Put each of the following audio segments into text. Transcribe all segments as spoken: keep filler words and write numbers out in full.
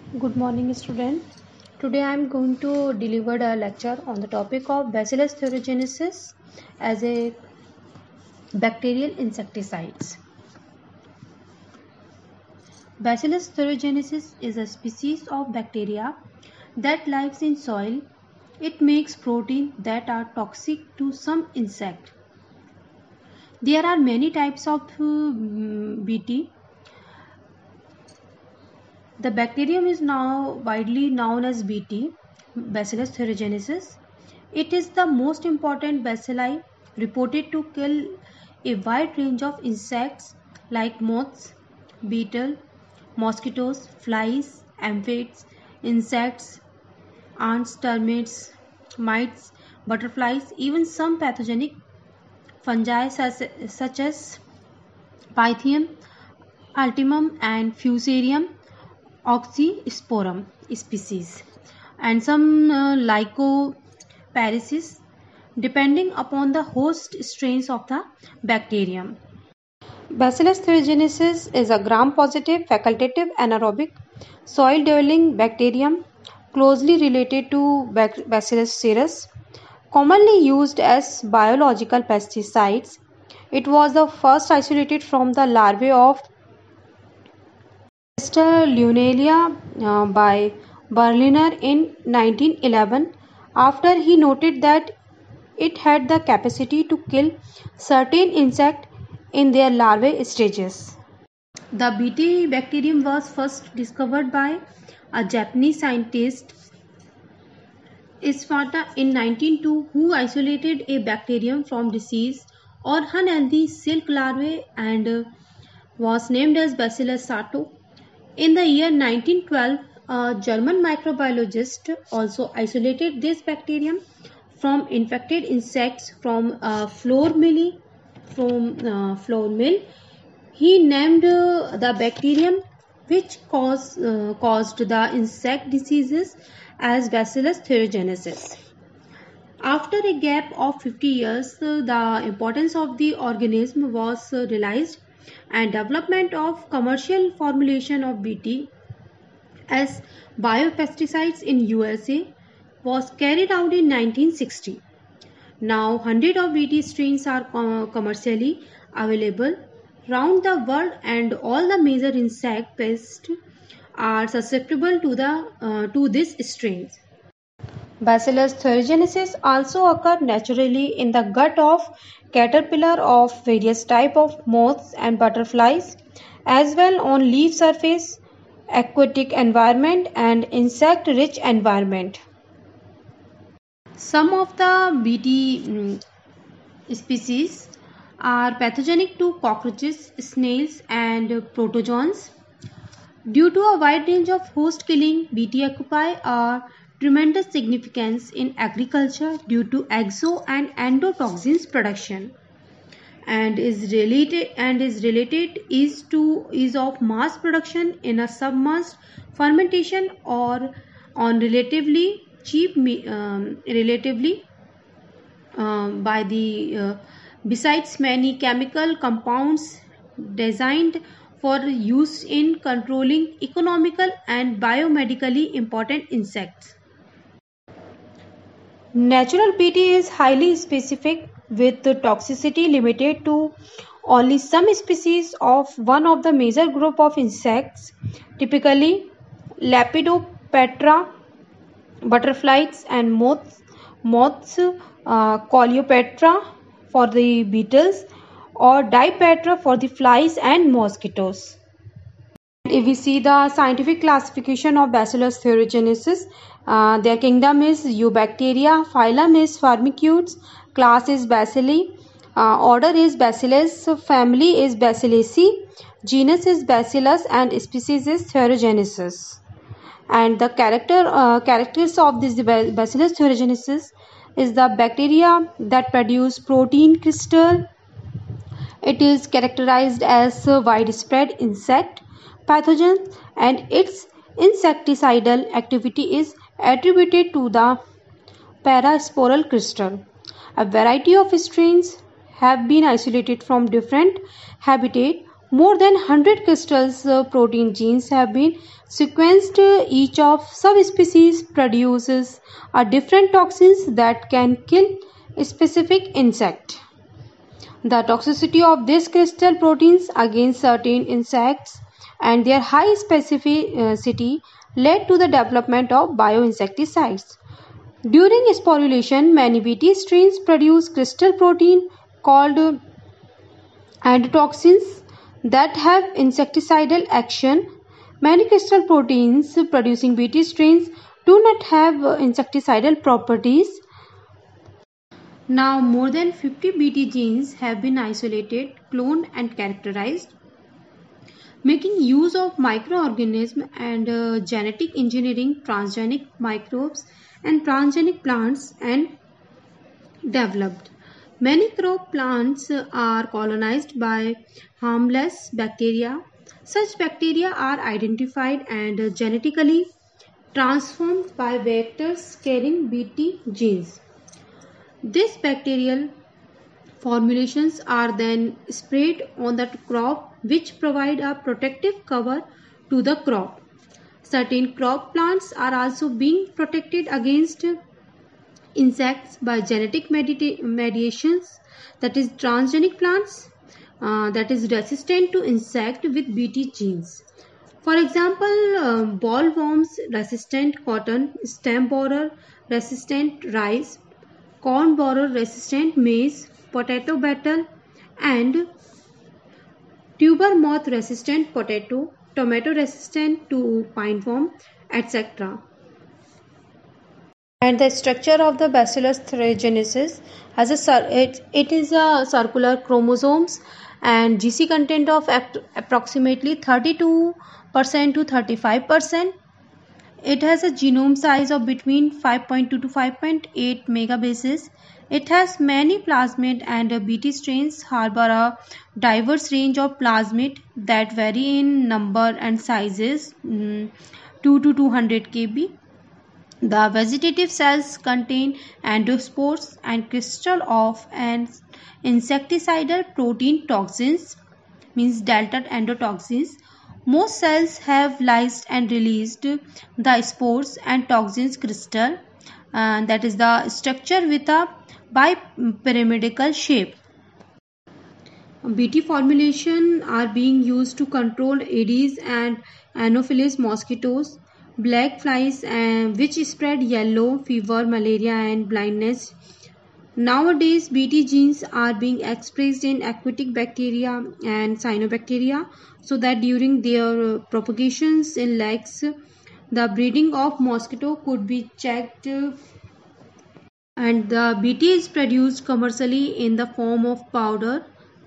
Good morning, students. Today I am going to deliver a lecture on the topic of Bacillus thuringiensis as a bacterial insecticides. Bacillus thuringiensis is a species of bacteria that lives in soil. It makes protein that are toxic to some insect. There are many types of uh, B T. The bacterium is now widely known as B T, Bacillus thuringiensis. It is the most important bacilli reported to kill a wide range of insects like moths, beetle, mosquitoes, flies, aphids, insects, ants, termites, mites, butterflies, even some pathogenic fungi such as Pythium, Altimum and Fusarium oxysporum species and some uh, Lycoparisis depending upon the host strains of the bacterium. Bacillus thuringiensis is a gram-positive facultative anaerobic soil-dwelling bacterium closely related to Bacillus cereus, commonly used as biological pesticides. It was the first isolated from the larvae of Lunalia uh, by Berliner in nineteen eleven after he noted that it had the capacity to kill certain insects in their larvae stages. The B T bacterium was first discovered by a Japanese scientist Iswata in nineteen oh two who isolated a bacterium from disease or unhealthy silk larvae and uh, was named as Bacillus sato. In the year nineteen twelve, a German microbiologist also isolated this bacterium from infected insects from uh, flour mill. From uh, flour mill, he named uh, the bacterium which cause, uh, caused the insect diseases as Bacillus thuringiensis. After a gap of fifty years, uh, the importance of the organism was uh, realized and development of commercial formulation of B T as biopesticides in U S A was carried out in nineteen sixty. Now hundreds of B T strains are commercially available round the world and all the major insect pests are susceptible to the uh, to these strains. Bacillus thuringiensis also occur naturally in the gut of caterpillar of various type of moths and butterflies, as well on leaf surface, aquatic environment and insect-rich environment. Some of the B T um, species are pathogenic to cockroaches, snails and protozoans. Due to a wide range of host killing, B T occupy a tremendous significance in agriculture due to exo and endotoxins production and is related and is related is to is of mass production in a submerged fermentation or on relatively cheap um, relatively um, by the uh, besides many chemical compounds designed for use in controlling economical and biomedically important insects. Natural B T is highly specific with toxicity limited to only some species of one of the major group of insects, typically Lepidoptera, butterflies and moths, moths uh, Coleoptera for the beetles or Dipetra for the flies and mosquitoes. If we see the scientific classification of Bacillus thuringiensis, uh, their kingdom is Eubacteria, phylum is Firmicutes, class is Bacilli, uh, order is Bacillus, family is Bacilliaceae, genus is Bacillus and species is thuringiensis. And the character uh, characters of this Bacillus thuringiensis is the bacteria that produce protein crystal. It is characterized as a widespread insect pathogen and its insecticidal activity is attributed to the parasporal crystal. A variety of strains have been isolated from different habitat More than one hundred crystals uh, protein genes have been sequenced. Each of subspecies produces a different toxins that can kill a specific insect. The toxicity of these crystal proteins against certain insects and their high specificity led to the development of bioinsecticides. During sporulation, many Bt strains produce crystal protein called endotoxins that have insecticidal action. Many crystal proteins producing Bt strains do not have insecticidal properties. Now, more than fifty Bt genes have been isolated, cloned, and characterized. Making use of microorganisms and uh, genetic engineering, transgenic microbes, and transgenic plants and developed. Many crop plants are colonized by harmless bacteria. Such bacteria are identified and genetically transformed by vectors carrying Bt genes. These bacterial formulations are then sprayed on the crop, which provide a protective cover to the crop. Certain crop plants are also being protected against insects by genetic mediations, that is transgenic plants uh, that is resistant to insect with Bt genes. For example, uh, bollworms resistant cotton, stem borer resistant rice, corn borer resistant maize, potato beetle, and tuber moth resistant potato, tomato resistant to pineworm, et cetera. And the structure of the Bacillus thuringiensis has a it, it is a circular chromosomes and G C content of approximately thirty-two percent to thirty-five percent. It has a genome size of between five point two to five point eight megabases. It has many plasmid and Bt strains harbor a diverse range of plasmid that vary in number and sizes, mm, two to two hundred kilobase. The vegetative cells contain endospores and crystal of an insecticidal protein toxins, means delta endotoxins. Most cells have lysed and released the spores and toxins crystal, uh, that is the structure with a bipyramidal shape. Bt formulation are being used to control Aedes and Anopheles mosquitoes, black flies, uh, which spread yellow fever, malaria, and blindness. Nowadays, Bt genes are being expressed in aquatic bacteria and cyanobacteria, so that during their propagations in lakes, the breeding of mosquito could be checked, and the Bt is produced commercially in the form of powder.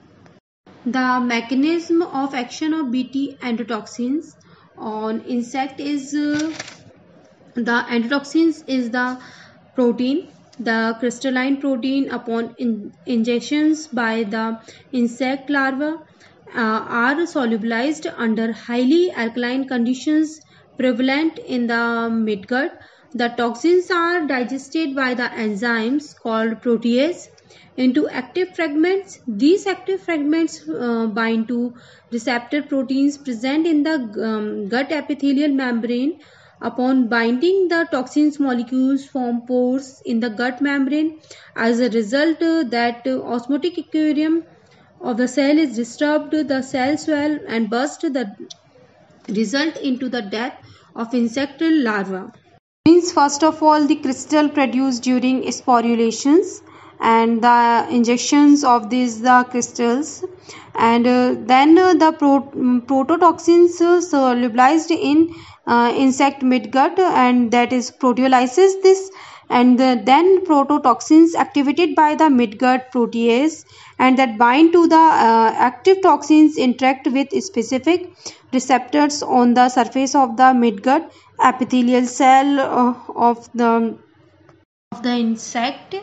The mechanism of action of Bt endotoxins on insect is uh, the endotoxins is the protein, the crystalline protein upon in, injections by the insect larva uh, are solubilized under highly alkaline conditions prevalent in the midgut. The toxins are digested by the enzymes called protease into active fragments. These active fragments uh, bind to receptor proteins present in the um, gut epithelial membrane. Upon binding, the toxins molecules form pores in the gut membrane. As a result, uh, that uh, osmotic equilibrium of the cell is disturbed, the cell swell and burst, the result into the death of insect larva. Means first of all, the crystal produced during sporulations and the injections of these the crystals, and uh, then uh, the pro prototoxins uh, solubilized in uh, insect midgut, and that is proteolysis this, and the, then prototoxins activated by the midgut protease and that bind to the uh, active toxins interact with specific receptors on the surface of the midgut epithelial cell uh, of the of the insect,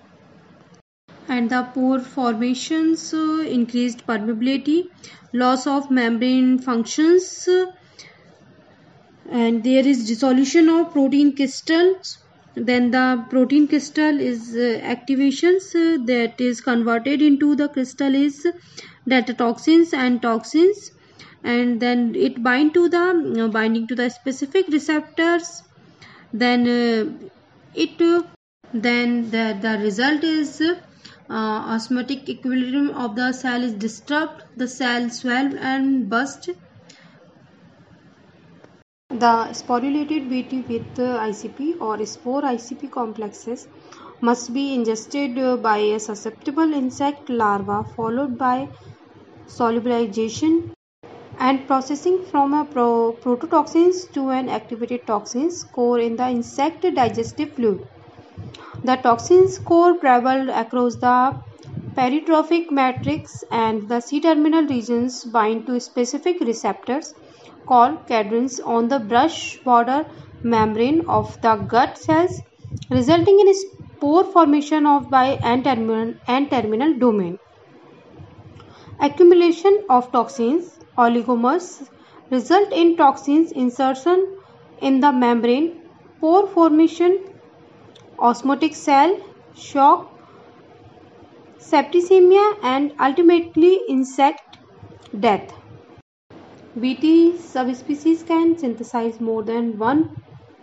and the pore formations, uh, increased permeability, loss of membrane functions, uh, and there is dissolution of protein crystals Then the protein crystal is uh, activations uh, that is converted into the crystal is delta toxins and toxins, and then it bind to the uh, binding to the specific receptors. Then uh, it uh, then the, the result is uh, osmotic equilibrium of the cell is disturbed, the cell swell and burst. The sporulated B T with uh, I C P or spore I C P complexes must be ingested uh, by a susceptible insect larva, followed by solubilization and processing from a pro prototoxins to an activated toxins core in the insect digestive fluid. The toxins core travel across the peritrophic matrix, and the C-terminal regions bind to specific receptors called cadrins on the brush border membrane of the gut cells, resulting in spore formation of by N-terminal, N-terminal domain. Accumulation of toxins, oligomers, result in toxins insertion in the membrane, pore formation, osmotic cell shock, septicemia, and ultimately insect death. B T subspecies can synthesize more than one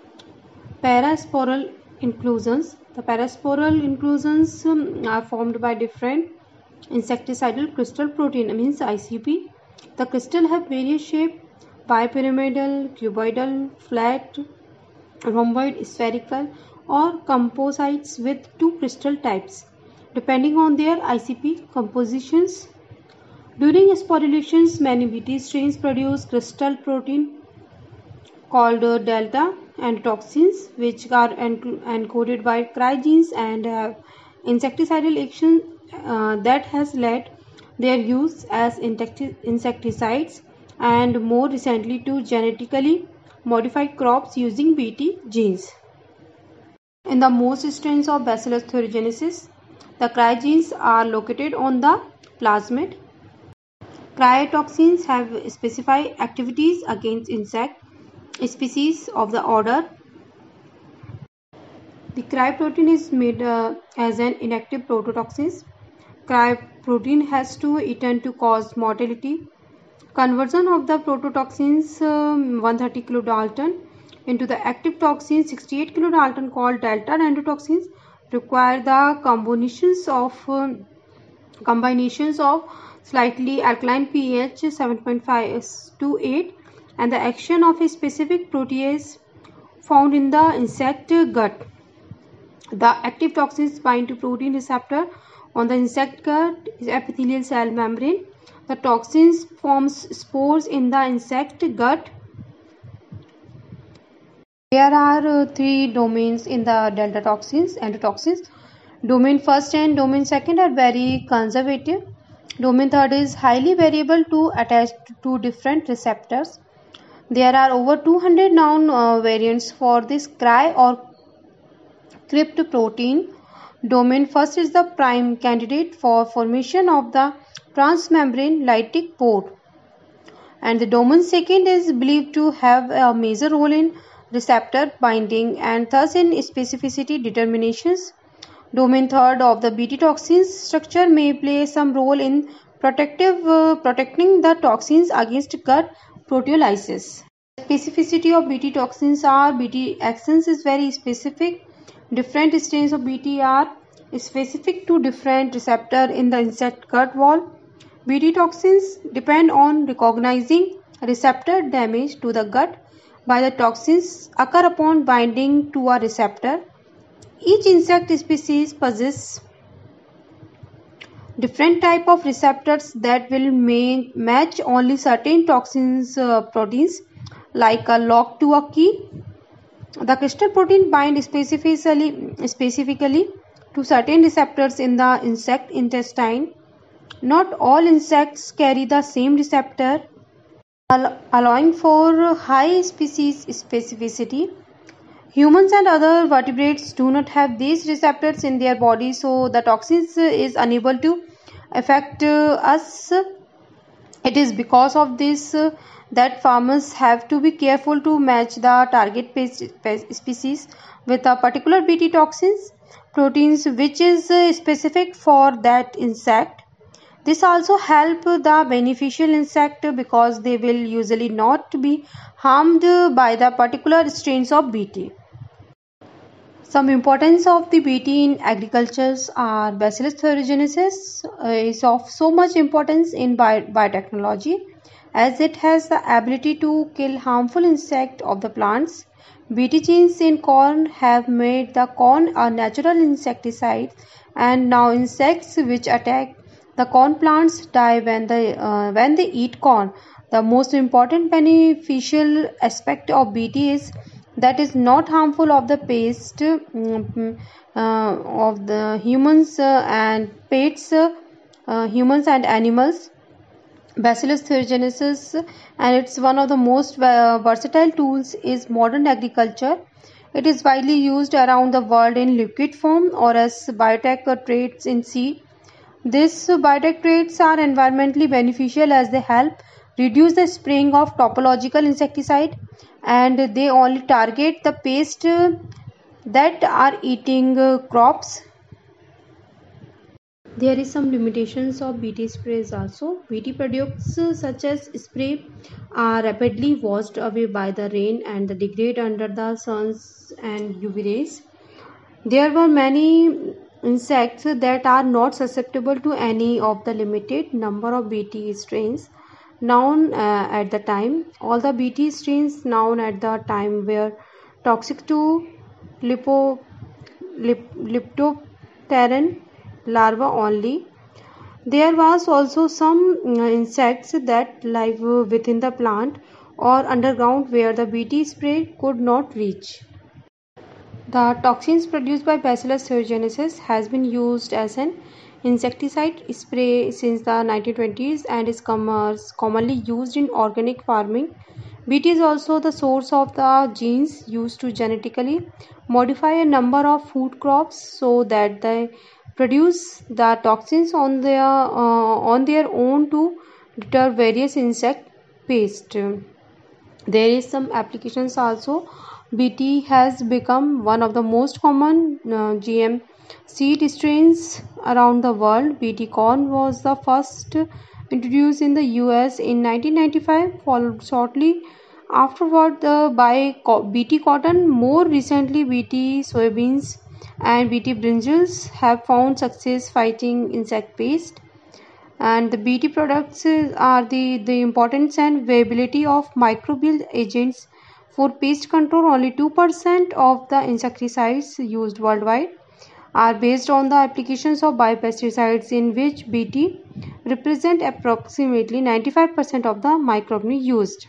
parasporal inclusions. The parasporal inclusions um, are formed by different insecticidal crystal protein, means I C P. The crystal have various shape: bipyramidal, cuboidal, flat, rhomboid, spherical, or composites with two crystal types, depending on their I C P compositions. During sporulations, many B T strains produce crystal protein called uh, delta and toxins, which are encoded by cryogenes and have insecticidal action uh, that has led their use as insecticides and more recently to genetically modified crops using B T genes. In the most strains of Bacillus thuringiensis, the cryogenes are located on the plasmid. Cryotoxins have specified activities against insect species of the order. The cryoprotein is made uh, as an inactive prototoxin. Cryoprotein has to eaten to cause mortality. Conversion of the prototoxins um, one hundred thirty kilodalton into the active toxins sixty-eight kilodalton called delta endotoxins require the combinations of uh, combinations of slightly alkaline pH seven point five to eight and the action of a specific protease found in the insect gut. The active toxins bind to protein receptor on the insect gut epithelial cell membrane. The toxins forms spores in the insect gut. There are uh, three domains in the delta toxins, endotoxins. Domain first and domain second are very conservative. Domain third is highly variable to attach to different receptors. There are over two hundred known uh, variants for this cry or crypt protein. Domain first is the prime candidate for formation of the transmembrane lytic pore, and the domain second is believed to have a major role in receptor binding and thus in specificity determinations. Domain third of the B T toxins structure may play some role in protective uh, protecting the toxins against gut proteolysis. Specificity of B T toxins are B T axons is very specific. Different strains of B T are specific to different receptor in the insect gut wall. B T toxins depend on recognizing receptor damage to the gut by the toxins occur upon binding to a receptor. Each insect species possesses different type of receptors that will may match only certain toxins uh, proteins, like a lock to a key. The crystal protein bind specifically specifically to certain receptors in the insect intestine. Not all insects carry the same receptor, allowing for high species specificity. Humans and other vertebrates do not have these receptors in their body, so the toxins is unable to affect uh, us. It is because of this uh, that farmers have to be careful to match the target species with a particular Bt toxins proteins which is uh, specific for that insect. This also help the beneficial insect because they will usually not be harmed by the particular strains of Bt. Some importance of the Bt in agriculture are Bacillus thuringiensis uh, is of so much importance in bio biotechnology as it has the ability to kill harmful insects of the plants. Bt genes in corn have made the corn a natural insecticide, and now insects which attack the corn plants die when they uh, when they eat corn. The most important beneficial aspect of Bt is that is not harmful of the pest um, uh, of the humans uh, and pets, uh, uh, humans and animals. Bacillus thuringiensis, and it's one of the most uh, versatile tools is modern agriculture. It is widely used around the world in liquid form or as biotech traits in seed. These biotech traits are environmentally beneficial as they help reduce the spraying of topological insecticide, and they only target the pests that are eating uh, crops. There is some limitations of Bt sprays also. Bt products uh, such as spray are rapidly washed away by the rain and degrade under the suns and U V rays. There were many insects that are not susceptible to any of the limited number of Bt strains known uh, at the time. All the Bt strains known at the time were toxic to lipo, lip, Leptopteran larvae only. There was also some uh, insects that live within the plant or underground where the Bt spray could not reach. The toxins produced by Bacillus thuringiensis has been used as an insecticide spray since the nineteen twenties and is commonly used in organic farming. Bt is also the source of the genes used to genetically modify a number of food crops so that they produce the toxins on their uh, on their own to deter various insect pests. There is some applications also. Bt has become one of the most common uh, G M seed strains around the world. Bt corn was the first introduced in the U S in nineteen ninety-five, followed shortly afterward uh, by Bt cotton. More recently, Bt soybeans and Bt brinjals have found success fighting insect pests. And the Bt products are the, the importance and availability of microbial agents for pest control. Only two percent of the insecticides used worldwide are based on the applications of biopesticides, in which Bt represent approximately ninety-five percent of the microbiome used.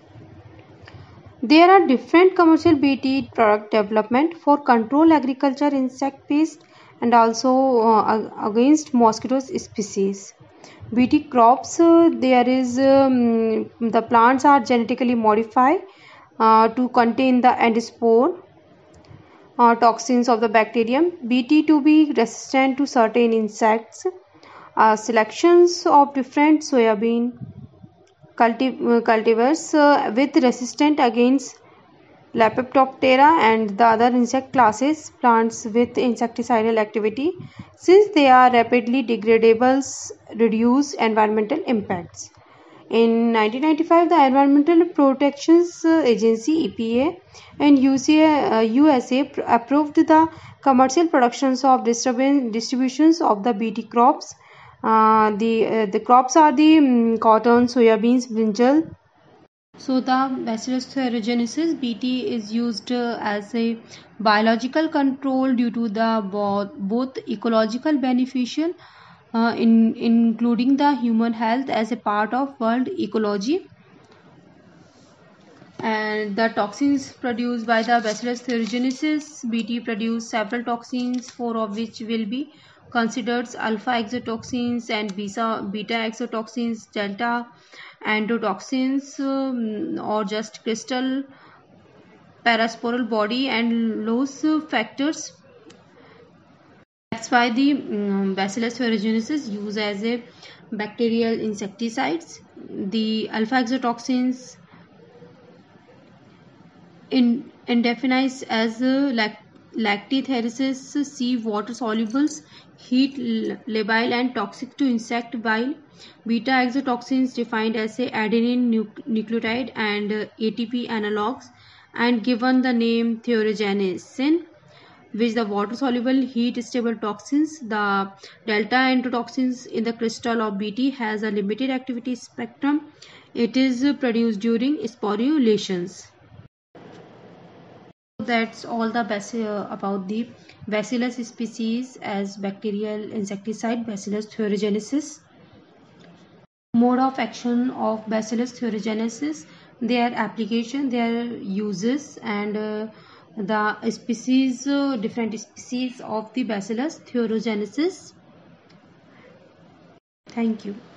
There are different commercial Bt product development for control agriculture insect pest and also uh, against mosquito species. Bt crops, uh, there is um, the plants are genetically modified uh, to contain the endspore uh, toxins of the bacterium Bt to be resistant to certain insects. Uh, selections of different soybean cultiv cultivars uh, with resistant against Lepidoptera and the other insect classes plants with insecticidal activity, since they are rapidly degradable, reduce environmental impacts. In nineteen ninety-five, the Environmental Protection Agency (E P A) and U S A approved the commercial productions of distributions of the Bt crops. Uh, the uh, the crops are the um, cotton, soybeans, brinjal. So the Bacillus thuringiensis Bt is used uh, as a biological control due to the both, both ecological beneficial uh, in including the human health as a part of world ecology, and the toxins produced by the Bacillus thuringiensis Bt produce several toxins, four of which will be considered alpha exotoxins and beta, beta exotoxins, delta endotoxins, um, or just crystal parasporal body and loss factors. That's why the um, Bacillus thuringiensis is used as a bacterial insecticides. The alpha exotoxins in, indefinite as uh, lac- lactithersis, C. Water solubles, heat labile and toxic to insect bile. Beta exotoxins defined as a adenine nuc- nucleotide and uh, A T P analogs, and given the name thioregenesin, which the water soluble heat stable toxins. The delta endotoxins in the crystal of B T has a limited activity spectrum. It is produced during sporulations. That's all the basi- uh, about the Bacillus species as bacterial insecticide, Bacillus thuringiensis. Mode of action of Bacillus thuringiensis, their application, their uses, and uh, the species, uh, different species of the Bacillus thuringiensis. Thank you.